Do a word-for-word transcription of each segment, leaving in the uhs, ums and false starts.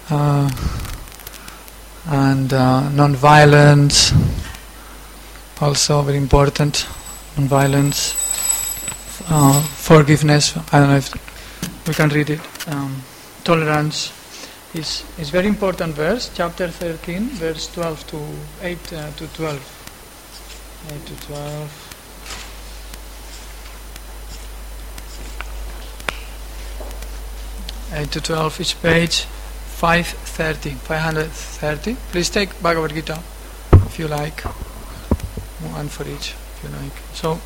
uh, and uh, non-violence, also very important. Non-violence, uh, forgiveness. I don't know if we can read it. Um, tolerance is is very important verse. Chapter thirteen, verse twelve to eight uh, to twelve. Eight to twelve. Eight to twelve. Each page. Five thirty. Five hundred thirty. Please take Bhagavad Gita if you like. One for each if you like. So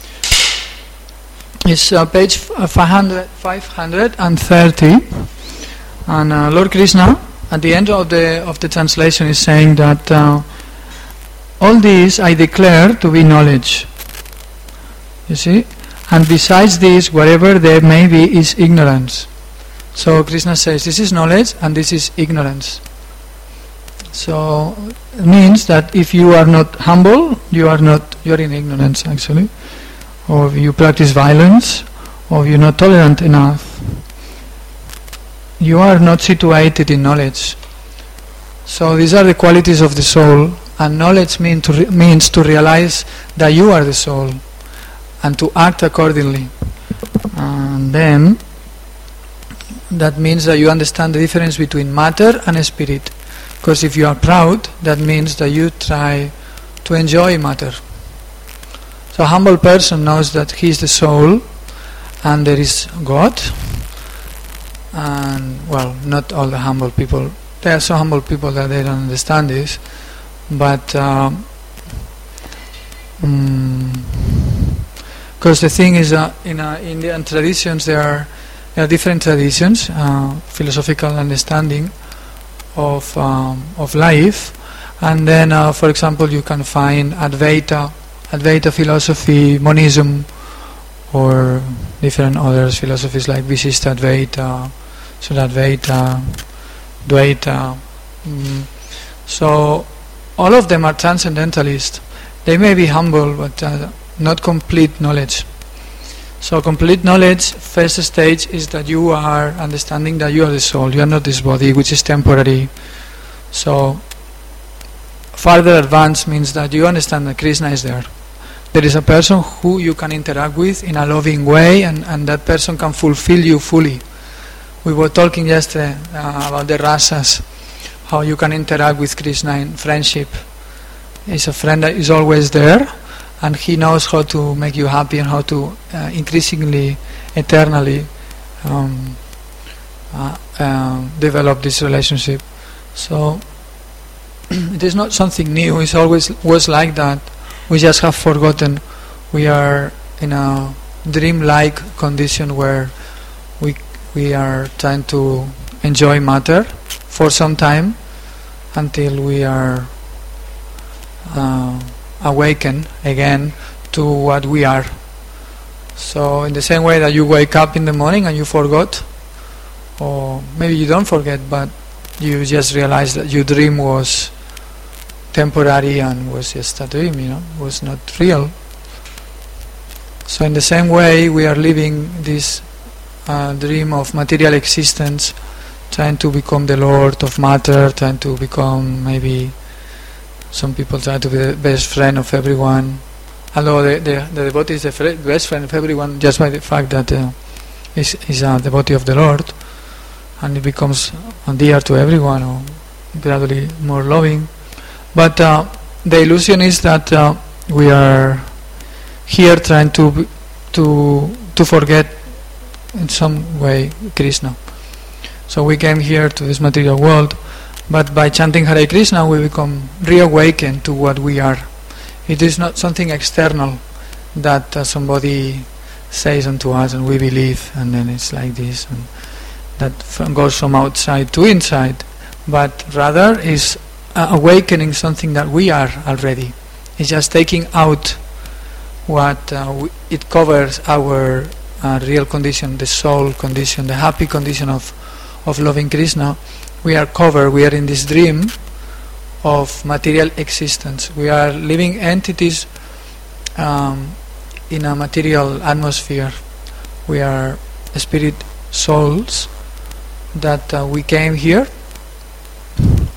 it's uh, page five hundred, five hundred thirty, and uh, Lord Krishna at the end of the of the translation is saying that uh, all these I declare to be knowledge. You see, and besides this, whatever there may be is ignorance. So Krishna says this is knowledge and this is ignorance. So it means that if you are not humble, you are not you are in ignorance actually, or if you practice violence, or if you are not tolerant enough, you are not situated in knowledge. So these are the qualities of the soul, and knowledge mean to re- means to realize that you are the soul and to act accordingly. And then that means that you understand the difference between matter and spirit. Because if you are proud, that means that you try to enjoy matter. So a humble person knows that he is the soul and there is God. And well, not all the humble people. There are some humble people that they don't understand this. But um, mm, because the thing is, uh, in uh, Indian traditions there are there are different traditions, uh, philosophical understanding of um, of life, and then uh, for example you can find Advaita, Advaita philosophy, Monism, or different other philosophies like Visishta Advaita, Sudadvaita, Dvaita. Mm. So all of them are transcendentalist. They may be humble, but uh, not complete knowledge. So complete knowledge, first stage is that you are understanding that you are the soul, you are not this body which is temporary. So further advance means that you understand that Krishna is there. There is a person who you can interact with in a loving way, and, and that person can fulfill you fully. We were talking yesterday uh, about the rasas, how you can interact with Krishna in friendship. He's a friend that is always there, and he knows how to make you happy and how to uh, increasingly, eternally um, uh, uh, develop this relationship. So it is not something new. It's always was like that. We just have forgotten. We are in a dream-like condition where we we are trying to enjoy matter for some time until we are Uh, awaken again to what we are. So in the same way that you wake up in the morning and you forgot, or maybe you don't forget, but you just realize that your dream was temporary and was just a dream, you know, was not real. So in the same way we are living this uh, dream of material existence, trying to become the Lord of matter, trying to become maybe some people try to be the best friend of everyone, although the, the, the devotee is the fr- best friend of everyone just by the fact that uh, he's, he's a devotee of the Lord, and he becomes dear to everyone, or gradually more loving. But uh, the illusion is that uh, we are here trying to to to forget in some way Krishna. So we came here to this material world, but by chanting Hare Krishna we become reawakened to what we are. It is not something external that uh, somebody says unto us and we believe, and then it's like this, and that from, goes from outside to inside, but rather is uh, awakening something that we are already. It's just taking out what uh, we, it covers our uh, real condition, the soul condition, the happy condition of, of loving Krishna. We are covered, we are in this dream of material existence. We are living entities um, in a material atmosphere. We are spirit souls that uh, we came here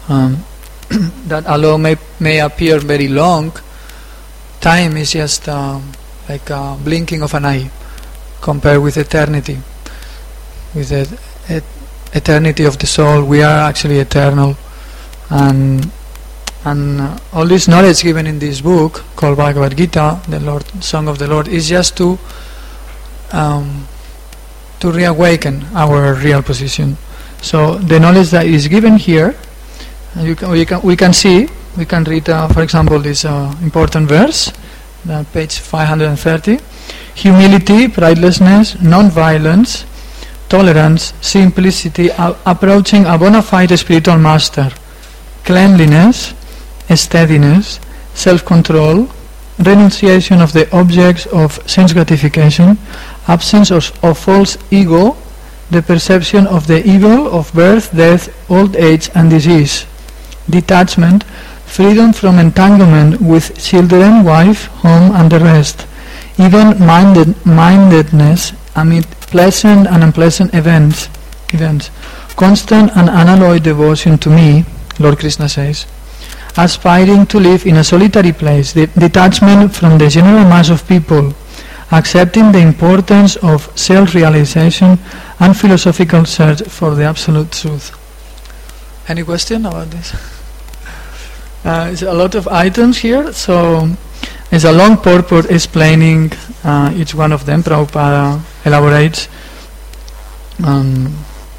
um, that although may may appear very long, time is just um, like a blinking of an eye compared with eternity. With the et eternity of the soul, we are actually eternal, and and uh, all this knowledge given in this book called Bhagavad Gita, the Lord Song of the Lord, is just to um, to reawaken our real position. So the knowledge that is given here, you can, we can we can see, we can read, uh, for example, this uh, important verse, uh, page five hundred thirty: humility, pridelessness, non-violence, tolerance, simplicity, uh, approaching a bona fide spiritual master, cleanliness, steadiness, self-control, renunciation of the objects of sense gratification, absence of, of false ego, the perception of the evil of birth, death, old age and disease, detachment, freedom from entanglement with children, wife, home and the rest, even-minded mindedness amid pleasant and unpleasant events, events, constant and unalloyed devotion to me, Lord Krishna says, aspiring to live in a solitary place, the detachment from the general mass of people, accepting the importance of self-realization and philosophical search for the absolute truth. Any question about this? Uh, it's a lot of items here, so it's a long purport explaining uh, each one of them. Prabhupada elaborates. Um,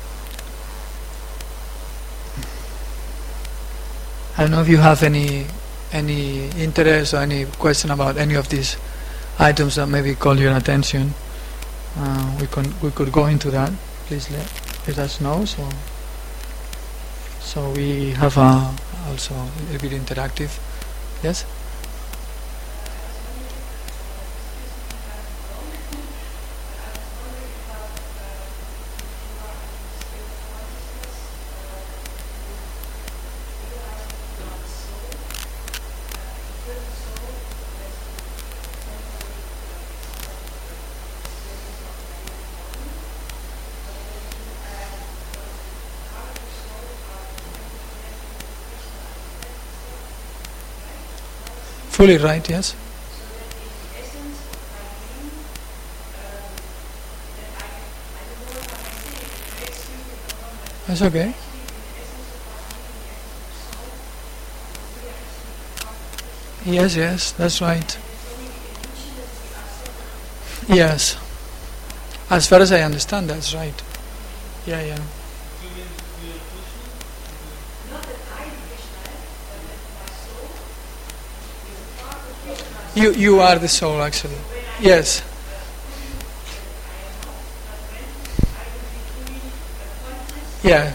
I don't know if you have any any interest or any question about any of these items that maybe call your attention. Uh, we can we could go into that. Please let, let us know. So so we have a, also a little bit interactive. Yes. Fully right, yes. That's okay. Yes, yes, that's right. Yes. As far as I understand, that's right. Yeah, yeah. You you are the soul, actually. Yes. Yeah.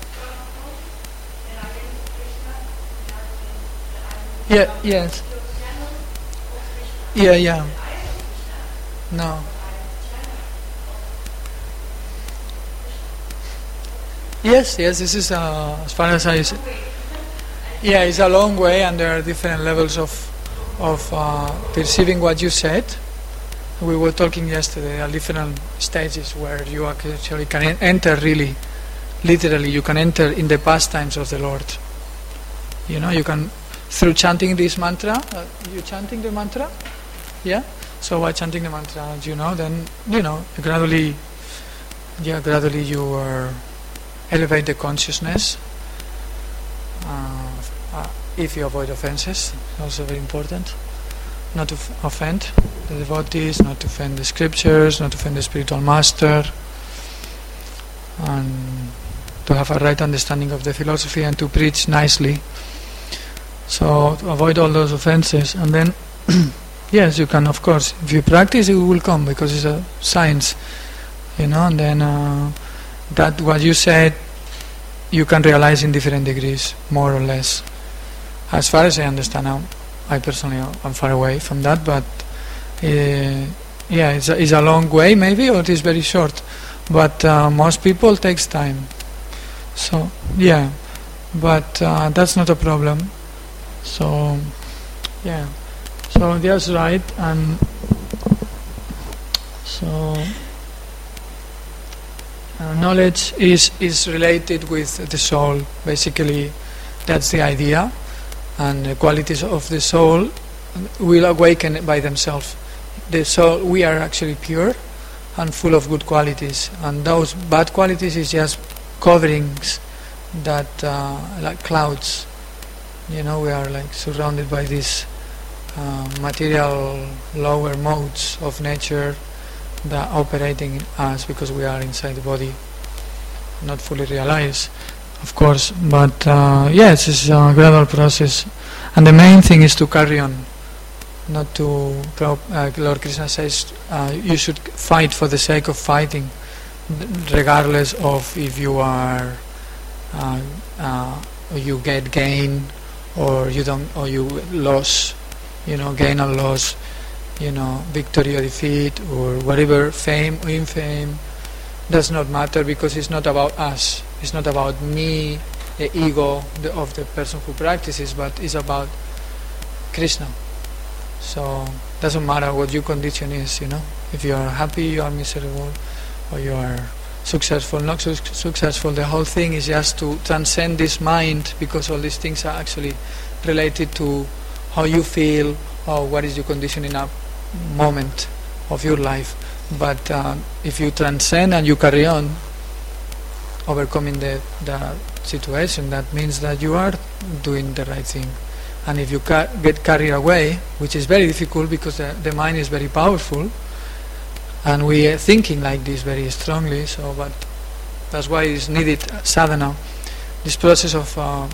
Yeah. Yes. Yeah. Yeah. No. Yes. Yes. This is uh, as far as I. Yeah, it's a long way, and there are different levels of. of uh, perceiving what you said. We were talking yesterday at different stages where you actually can en enter really, literally, you can enter in the pastimes of the Lord. You know, you can, through chanting this mantra, uh, you chanting the mantra? Yeah? So by chanting the mantra, you know, then, you know, gradually, yeah, gradually you uh, elevate the consciousness. Uh, uh, If you avoid offenses, also very important. Not to f offend the devotees, not to offend the scriptures, not to offend the spiritual master, and to have a right understanding of the philosophy and to preach nicely. So to avoid all those offenses, and then yes, you can, of course, if you practice, it will come because it's a science, you know. And then uh, that what you said, you can realize in different degrees, more or less. As far as I understand now, I personally am far away from that, but uh, yeah, it's a, it's a long way maybe, or it is very short, but uh, most people takes time. So yeah, but uh, that's not a problem. So yeah, so that's right, and so uh, knowledge is is related with the soul, basically. That's the idea, and the qualities of the soul will awaken by themselves. The soul, we are actually pure and full of good qualities, and those bad qualities is just coverings that, uh, like clouds. You know, we are like surrounded by these uh, material lower modes of nature that are operating in us because we are inside the body, not fully realized, of course. But uh, yes, it's a gradual process, and the main thing is to carry on. Not to, uh, Lord Krishna says, uh, you should fight for the sake of fighting, regardless of if you are, uh, uh, you get gain, or you don't, or you lose, you know, gain or loss, you know, victory or defeat, or whatever, fame or infame, does not matter, because it's not about us. It's not about me, the ego the, of the person who practices, but it's about Krishna. So doesn't matter what your condition is, you know. If you are happy, you are miserable, or you are successful, not su- successful. The whole thing is just to transcend this mind, because all these things are actually related to how you feel or what is your condition in a moment of your life. But uh, if you transcend and you carry on overcoming the, the situation, that means that you are doing the right thing. And if you ca- get carried away, which is very difficult because the, the mind is very powerful, and we are thinking like this very strongly, so but that's why it's needed sadhana, this process of uh,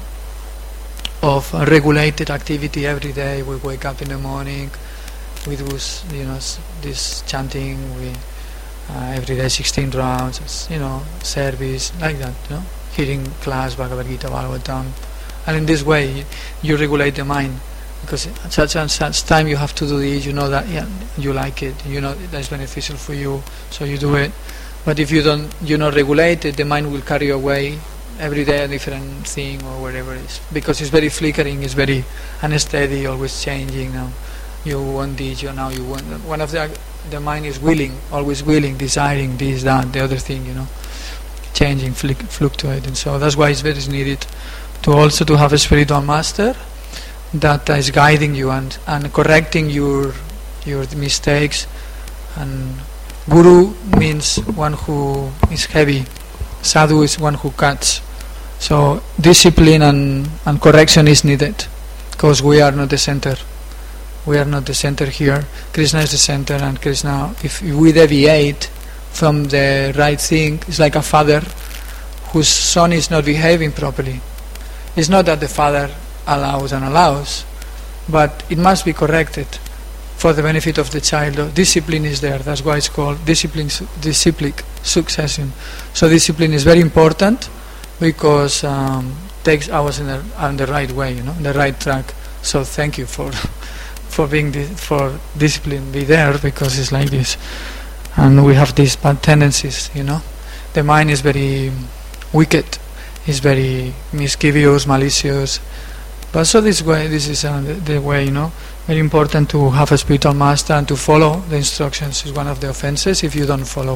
of uh, regulated activity every day. We wake up in the morning, we do you know this chanting, we uh, every day sixteen rounds, you know, service like that, you know, hearing class, Bhagavad Gita, Bhagavatam. And in this way you regulate the mind, because at such and such time you have to do this, you know that yeah, you like it, you know that's beneficial for you, so you do it. But if you don't, you not regulate it, the mind will carry away every day a different thing or whatever it is, because it's very flickering, it's very unsteady, always changing. Now you want this, you now you want that. One of the the mind is willing, always willing, desiring this, that, the other thing, you know, changing, flick, fluctuating. So that's why it's very needed to also to have a spiritual master that is guiding you and, and correcting your your mistakes. And guru means one who is heavy, sadhu is one who cuts. So discipline and, and correction is needed, because we are not the center. We are not the center here. Krishna is the center, and Krishna, if we deviate from the right thing, it's like a father whose son is not behaving properly. It's not that the father allows and allows, but it must be corrected for the benefit of the child. Discipline is there. That's why it's called discipline, discipline succession. So discipline is very important, because um, takes us in the, on the right way, you know, the right track. So thank you for for being di- for discipline be there, because it's like this, and we have these bad tendencies, you know. The mind is very wicked. Is very mischievous, malicious. But so this way, this is uh, the, the way, you know. Very important to have a spiritual master and to follow the instructions. Is one of the offenses if you don't follow.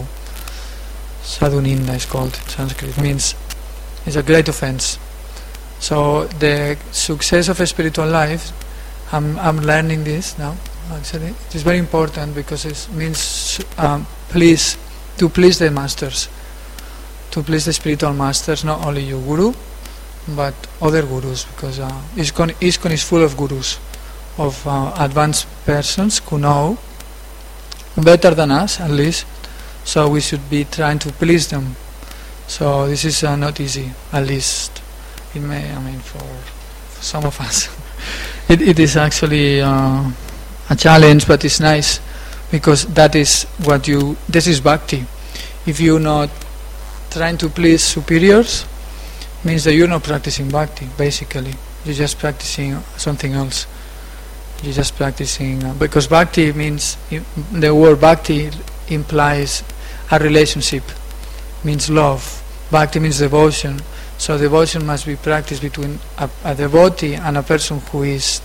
Sadhu Ninda is called in Sanskrit. It means it's a great offense. So the success of a spiritual life, I'm I'm learning this now. Actually, it is very important, because it means um, please to please the masters. To please the spiritual masters, not only your guru, but other gurus, because uh, ISKCON, ISKCON is full of gurus, of uh, advanced persons who know better than us, at least, so we should be trying to please them. So this is uh, not easy, at least it may, I mean, for, for some of us. it, it is actually uh, a challenge, but it's nice, because that is what you, this is bhakti. If you not trying to please superiors, means that you're not practicing bhakti, basically. You're just practicing something else. You're just practicing, uh, because bhakti means, the word bhakti implies a relationship, means love. Bhakti means devotion. So devotion must be practiced between a, a devotee and a person who is,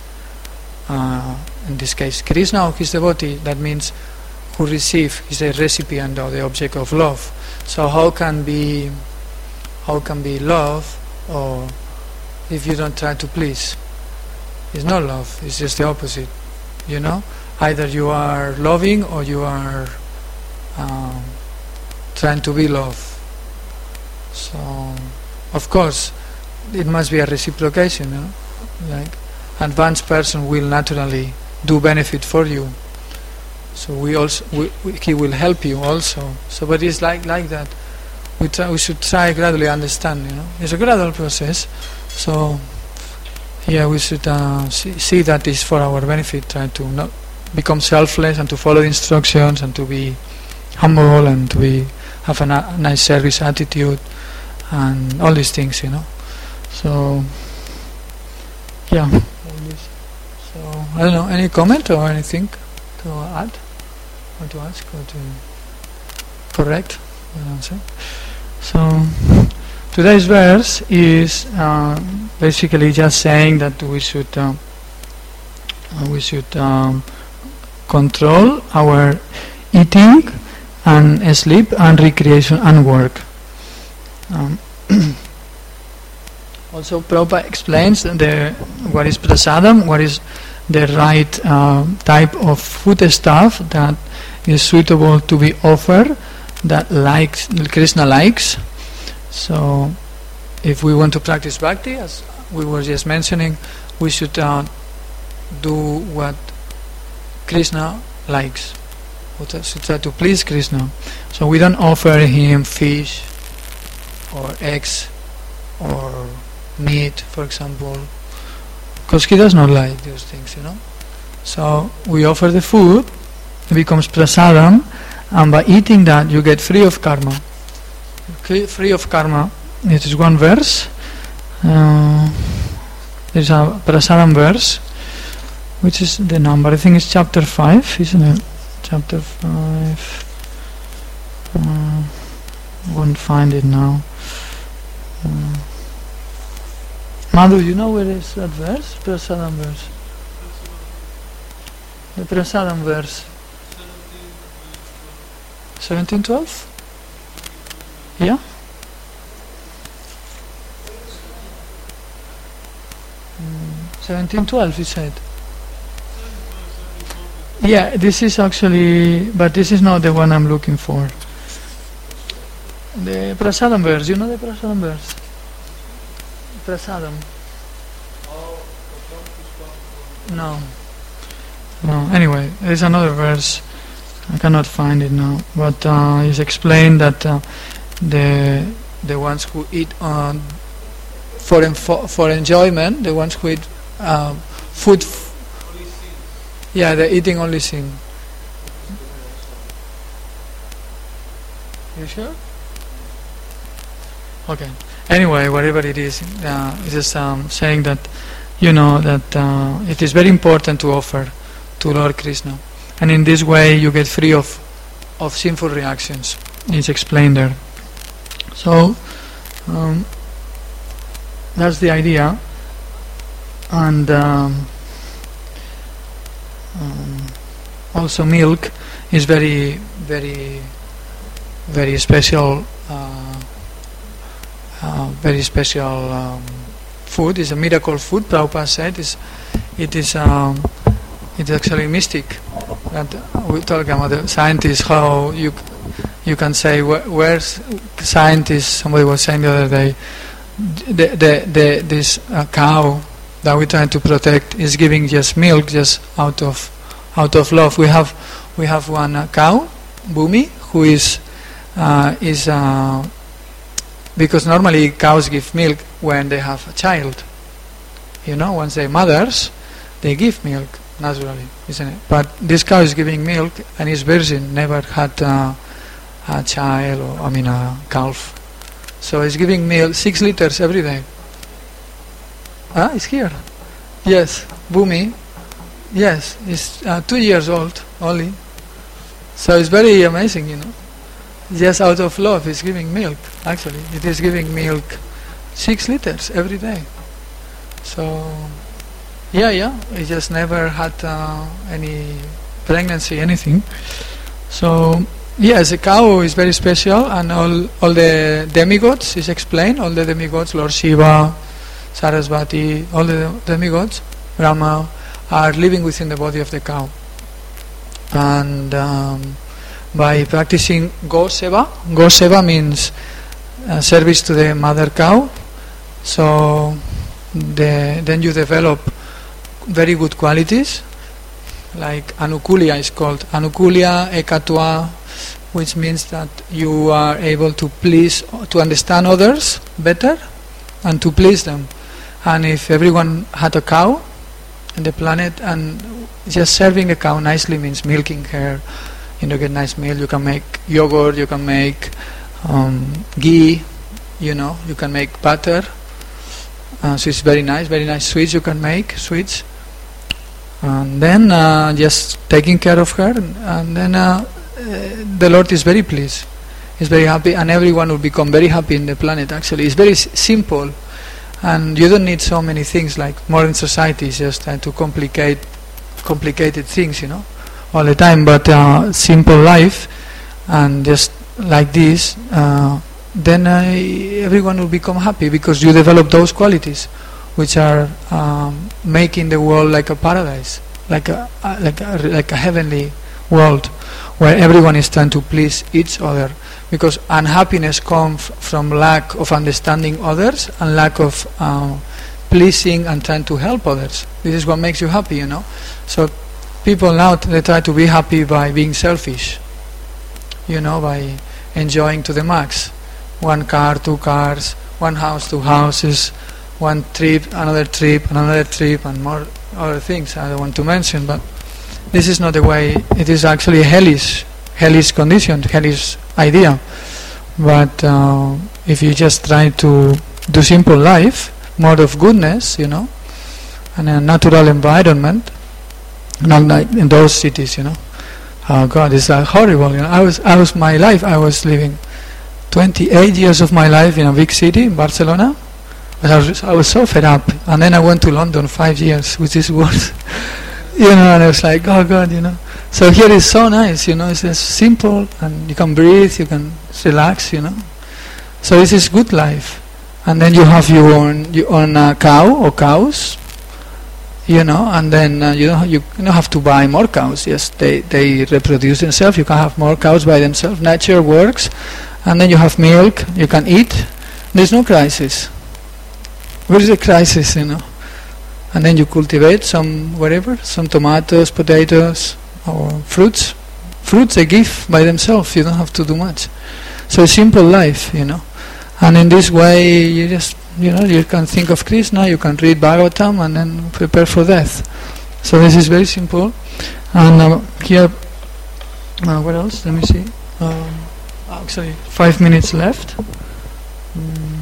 uh, in this case, Krishna or his devotee. That means who receive, is a recipient or the object of love. So how can be, how can be love or if you don't try to please. It's not love, it's just the opposite, you know. Either you are loving or you are um, trying to be loved. So, of course, it must be a reciprocation, you know? Like, advanced person will naturally do benefit for you. So we also, we, we, he will help you also. So, but it's like like that. We try, we should try gradually understand, you know. It's a gradual process. So, yeah, we should uh, see, see that it's for our benefit. Try to not become selfless and to follow the instructions and to be humble and to be have a na- nice service attitude and all these things, you know. So, yeah. So I don't know. Any comment or anything to add, or to ask, or to correct the answer? So today's verse is uh, basically just saying that we should uh, we should um, control our eating and sleep and recreation and work. Um, also, Prabhupada explains the what is prasadam, what is the right uh, type of food stuff that is suitable to be offered, that likes Krishna likes. So, if we want to practice bhakti, as we were just mentioning, we should uh, do what Krishna likes. We should try to please Krishna. So we don't offer him fish or eggs or meat, for example, because he does not like those things, you know. So we offer the food, it becomes prasadam, and by eating that you get free of karma. Okay, free of karma. It is one verse. Uh, there's a prasadam verse, which is the number. I think it's chapter five, isn't it? Chapter five. Uh, won't find it now. Uh, Madhu, you know where is that verse? Prasadam verse. The Prasadam verse. seventeen twelve? Yeah? Mm, seventeen twelve, he said. Yeah, this is actually, but this is not the one I'm looking for. The Prasadam verse, you know the Prasadam verse? Prasadam. No. No, anyway, there's another verse. I cannot find it now. But uh, it's explained that uh, the the ones who eat uh, for, for for enjoyment, the ones who eat uh, food, f- yeah, they're eating only sin. You sure? Okay. Anyway, whatever it is, uh, it's just um, saying that, you know, that uh, it is very important to offer to Lord Krishna, and in this way you get free of of sinful reactions. It's explained there. So um, that's the idea, and um, um, also milk is very, very, very special. Uh, uh, very special um, food. It's a miracle food. Prabhupada said is it is. Um, It's actually mystic. And we talk about the scientists, how you you can say where, where's scientists. Somebody was saying the other day, the, the, the, this uh, cow that we're trying to protect is giving just milk just out of out of love. We have we have one uh, cow, Bhumi, who is uh, is uh, because normally cows give milk when they have a child. You know, once they're mothers, they give milk. Naturally, isn't it? But this cow is giving milk and is virgin, never had uh, a child, or I mean a calf. So it's giving milk six liters every day. Ah, it's here. Yes, Bhumi. Yes, it's uh, two years old only. So it's very amazing, you know. Just out of love, it's giving milk. Actually, it is giving milk six liters every day. So. Yeah, yeah. He just never had uh, any pregnancy, anything. So, yes, the cow is very special, and all all the demigods is explained. All the demigods, Lord Shiva, Sarasvati, all the demigods, Brahma, are living within the body of the cow. And um, by practicing Go Seva, Go Seva means uh, service to the mother cow, so the, then you develop very good qualities, like Anukulya is called. Anukulya Ekatva, which means that you are able to please, to understand others better and to please them. And if everyone had a cow in the planet, and just serving a cow nicely means milking her, you know, get nice milk, you can make yogurt, you can make um, ghee, you know, you can make butter, uh, so it's very nice, very nice sweets you can make, sweets. And then uh, just taking care of her, and, and then uh, uh, the Lord is very pleased, he's very happy, and everyone will become very happy in the planet. Actually, it's very s- simple, and you don't need so many things like modern society is just trying to complicate complicated things, you know, all the time. But uh, simple life, and just like this, uh, then uh, everyone will become happy because you develop those qualities, which are um, making the world like a paradise, like a uh, like a, like a heavenly world, where everyone is trying to please each other. Because unhappiness comes from lack of understanding others and lack of uh, pleasing and trying to help others. This is what makes you happy, you know. So people now, they try to be happy by being selfish, you know, by enjoying to the max. One car, two cars, one house, two houses, one trip, another trip, another trip, and more other things I don't want to mention. But this is not the way. It is actually a hellish, hellish condition, hellish idea. But uh, if you just try to do simple life, more of goodness, you know, and a natural environment, not like in those cities, you know. Oh God, it's uh, horrible. You know, I was, I was my life. I was living twenty-eight years of my life in a big city, in Barcelona. But I was, I was so fed up, and then I went to London five years, which is worse. You know, and I was like, oh God, you know. So here is so nice, you know. It's just simple, and you can breathe, you can relax, you know. So this is good life. And then you have your own, your own uh, cow or cows, you know, and then uh, you don't you don't have to buy more cows. Yes, they they reproduce themselves. You can have more cows by themselves. Nature works, and then you have milk. You can eat. There's no crisis. Where is the crisis, you know? And then you cultivate some whatever, some tomatoes, potatoes, or fruits. Fruits they give by themselves. You don't have to do much. So a simple life, you know. And in this way, you just, you know, you can think of Krishna, you can read Bhagavatam, and then prepare for death. So this is very simple. And uh, here, uh, what else? Let me see. Um, actually, five minutes left. Mm.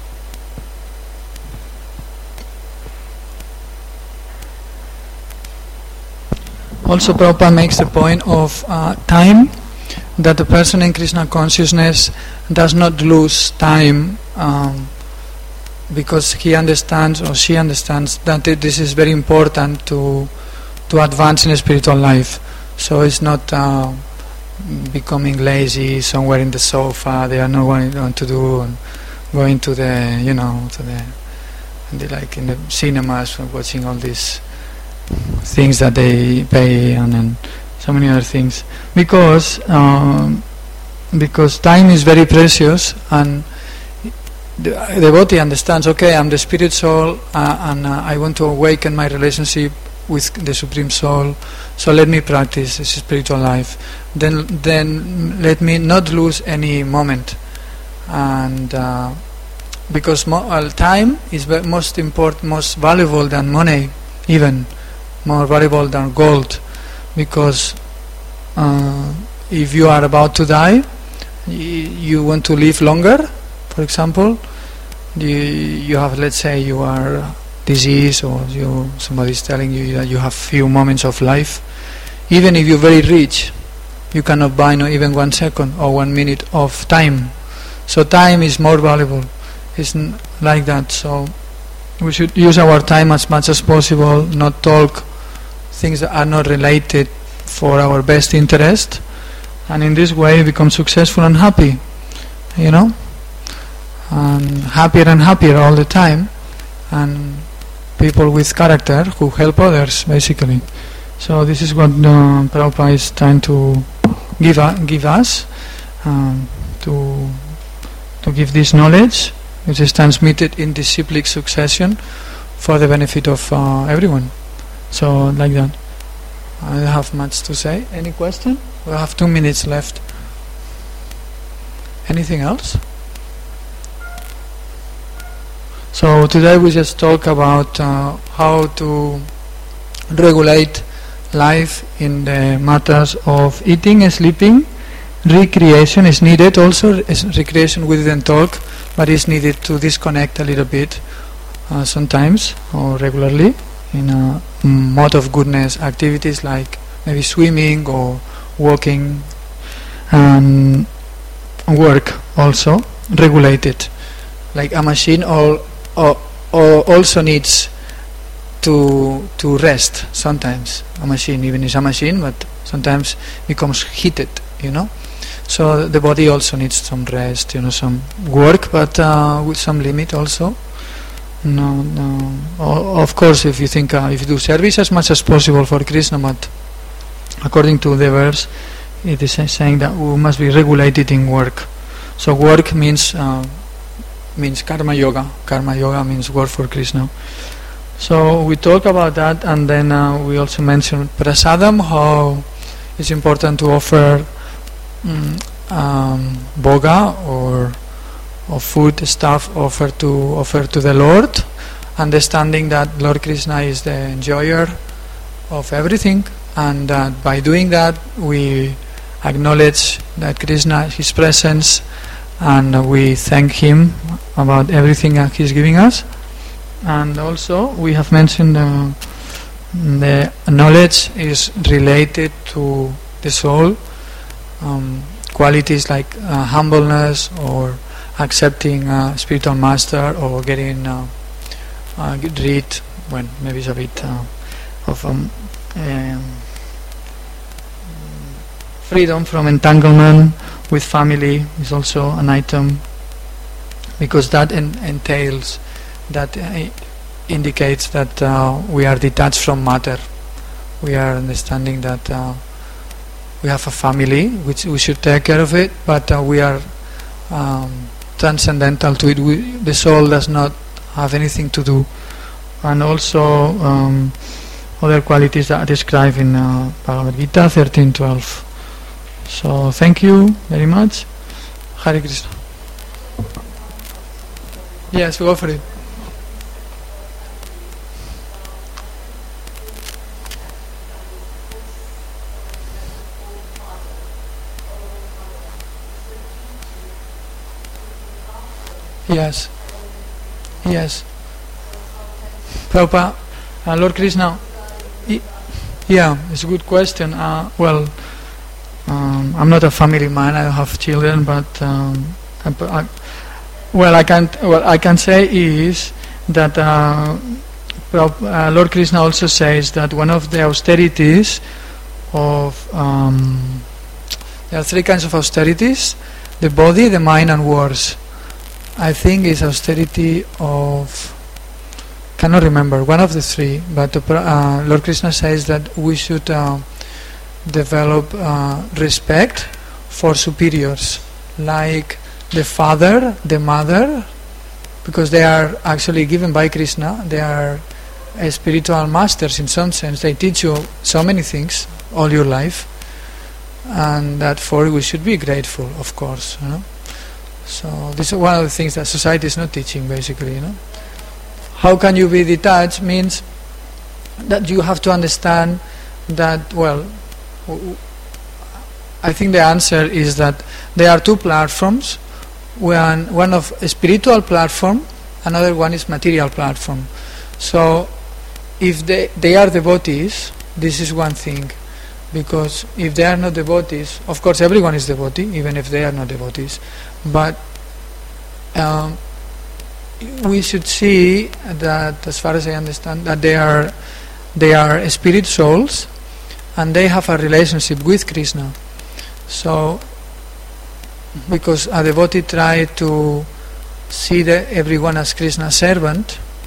Also, Prabhupada makes the point of uh, time, that the person in Krishna consciousness does not lose time um, because he understands or she understands that it, this is very important to to advance in a spiritual life. So it's not uh, becoming lazy somewhere in the sofa. They are not what they want to do, and going to the, you know, to the, the like in the cinemas, watching all these things that they pay, and then so many other things, because um, because time is very precious, and the devotee understands, okay, I'm the spirit soul, uh, and uh, I want to awaken my relationship with the Supreme Soul, so let me practice this spiritual life. Then then let me not lose any moment, and uh, because mo- well, time is ve- most important, most valuable than money, even more valuable than gold. Because uh, if you are about to die, y- you want to live longer, for example, you, you have, let's say you are diseased, or you, somebody is telling you that you have few moments of life. Even if you're very rich, you cannot buy not even one second or one minute of time. So time is more valuable. It's n- like that. So we should use our time as much as possible, not talk things that are not related for our best interest, and in this way become successful and happy, you know, and happier and happier all the time. and people with character who help others, basically. So this is what uh, Prabhupada is trying to give, uh, give us, um, to, to give this knowledge, which is transmitted in disciplic succession for the benefit of uh, everyone. So like that. I don't have much to say. Any question? We have two minutes left. Anything else? So today we just talk about uh, how to regulate life in the matters of eating and sleeping. Recreation is needed also. Recreation we didn't talk, but it's needed to disconnect a little bit uh, sometimes or regularly in a mode of goodness activities like maybe swimming or walking, and work also regulated. Like a machine all, all, all also needs to to rest sometimes. A machine even is a machine, but sometimes becomes heated, you know. So the body also needs some rest, you know, some work, but uh, with some limit also. No, no. O- of course, if you think uh, if you do service as much as possible for Krishna, but according to the verse, it is saying that we must be regulated in work. So work means uh, means karma yoga. Karma yoga means work for Krishna. So we talk about that, and then uh, we also mentioned prasadam, how it's important to offer um, um, boga or or food stuff offer to offer to the Lord, understanding that Lord Krishna is the enjoyer of everything, and that by doing that we acknowledge that Krishna is His presence, and we thank Him about everything that He is giving us. And also we have mentioned uh, the knowledge is related to the soul, um, qualities like uh, humbleness or accepting a spiritual master, or getting uh, uh, rid, well, maybe it's a bit uh, of um, um, freedom from entanglement with family is also an item, because that en- entails, that uh, indicates that uh, we are detached from matter. We are understanding that uh, we have a family, which we should take care of it, but uh, we are um, transcendental to it. We, the soul does not have anything to do. And also um, other qualities that are described in uh, Bhagavad Gita thirteen twelve. So thank you very much. Hare Krishna. Yes, go for it. Yes, yes. Prabhupada, uh, Lord Krishna, I, yeah, it's a good question. Uh, well, um, I'm not a family man. I don't have children, but um, I, I, well, I can well I can say is that uh, uh, Lord Krishna also says that one of the austerities of um, there are three kinds of austerities: the body, the mind, and words. I think it's austerity of, cannot remember, one of the three, but uh, Lord Krishna says that we should uh, develop uh, respect for superiors, like the father, the mother, because they are actually given by Krishna. They are uh, spiritual masters in some sense. They teach you so many things all your life, and therefore we should be grateful, of course, you know. So this is one of the things that society is not teaching, basically, you know. How can you be detached means that you have to understand that, well, I think the answer is that there are two platforms. One, one of a spiritual platform, another one is material platform. So if they, they are devotees, this is one thing. Because if they are not devotees, of course everyone is devotee, even if they are not devotees, but um, we should see that, as far as I understand, that they are they are spirit souls, and they have a relationship with Krishna. So because a devotee try to see the, everyone as Krishna's servant,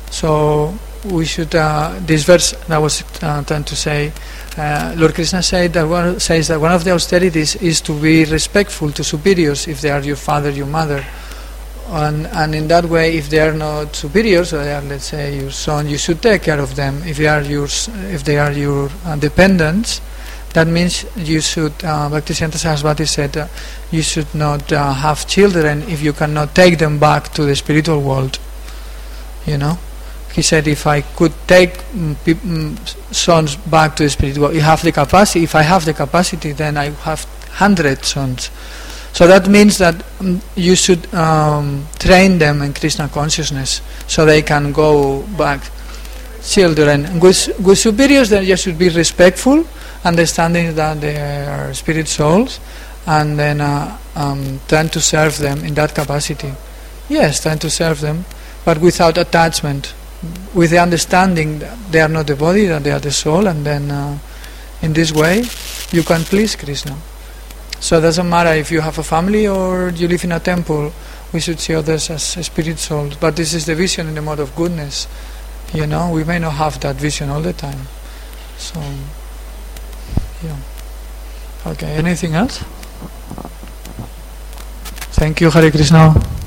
So we should, uh, this verse that I was uh, trying to say, uh, Lord Krishna said that one, says that one of the austerities is to be respectful to superiors if they are your father, your mother. And, and in that way, if they are not superiors, or they are, let's say, your son, you should take care of them. If they are your, if they are your uh, dependents, that means you should, uh, Bhaktisiddhanta Saraswati said, uh, you should not uh, have children if you cannot take them back to the spiritual world. You know? He said, if I could take mm, pe- mm, sons back to the spiritual world, you have the capacity, if I have the capacity, then I have hundred sons. So that means that um, you should um, train them in Krishna consciousness so they can go back. Children with, with superiors, then you should be respectful, understanding that they are spirit souls, and then uh, um, trying to serve them in that capacity. Yes, trying to serve them, but without attachment, with the understanding that they are not the body, that they are the soul, and then uh, in this way you can please Krishna. So it doesn't matter if you have a family or you live in a temple, we should see others as spirit souls. But this is the vision in the mode of goodness. You know, we may not have that vision all the time. So, yeah. Okay, anything else? Thank you, Hare Krishna.